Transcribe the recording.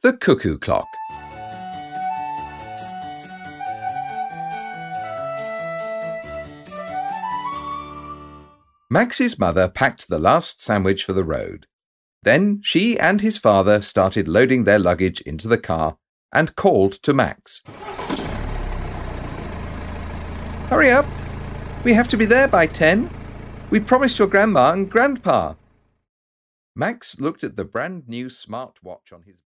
The Cuckoo Clock. Max's mother packed the last sandwich for the road. Then she and his father started loading their luggage into the car and called to Max. "Hurry up! We have to be there by 10. We promised your grandma and grandpa." Max looked at the brand new smartwatch on his